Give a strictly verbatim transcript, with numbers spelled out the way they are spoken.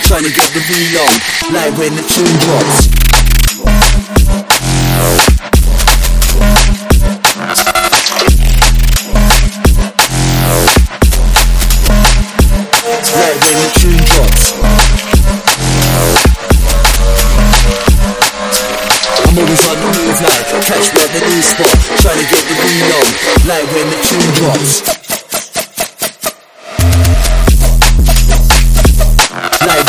trying to get the reload, like when the tune drops. Like when the tune drops. I'm always on the move like catch me at the new spot, trying to get the reload, like when the tune drops.